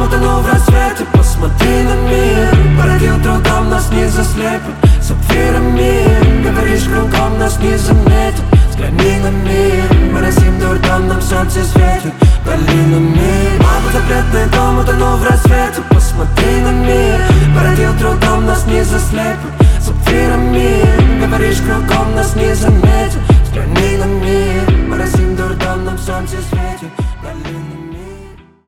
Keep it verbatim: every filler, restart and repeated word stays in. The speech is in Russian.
утону в рассвете. Посмотри на мир, породил трудом, нас не заслепит сапфирами. Говоришь, кругом нас не заметят. Взгляни на мир, мы разим дурдом, нам солнце светит долинами. Мой запретный дом, утону в рассвете. Посмотри на мир, породил трудом, нас не заслепит